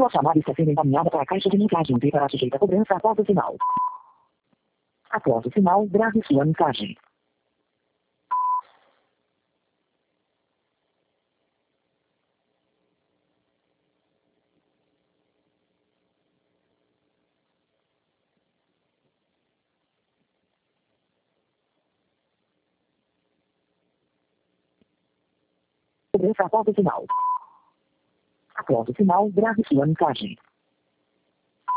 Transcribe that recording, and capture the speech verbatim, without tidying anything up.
Sua chamada está sendo encaminhada para a caixa de mensagem e será sujeita a cobrança após o sinal. Após o sinal, grave sua mensagem. Cobrança após o sinal. Após o sinal, grave sua mensagem.